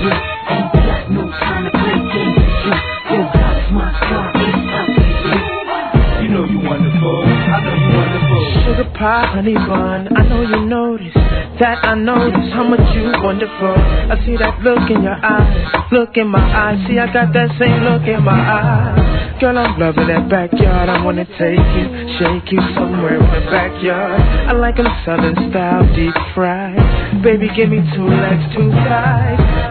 Ain't got no time to play games with you. Your body's my star, it's up to you. You know you wonderful, I know you wonderful. Sugar pie, honey bun, I know you notice that I notice how much you wonderful. I see that look in your eyes, look in my eyes. See, I got that same look in my eyes. Girl, I'm loving that backyard. I wanna take you, shake you somewhere in the backyard. I like them southern style, deep fried. Baby, give me 2 legs, 2 thighs.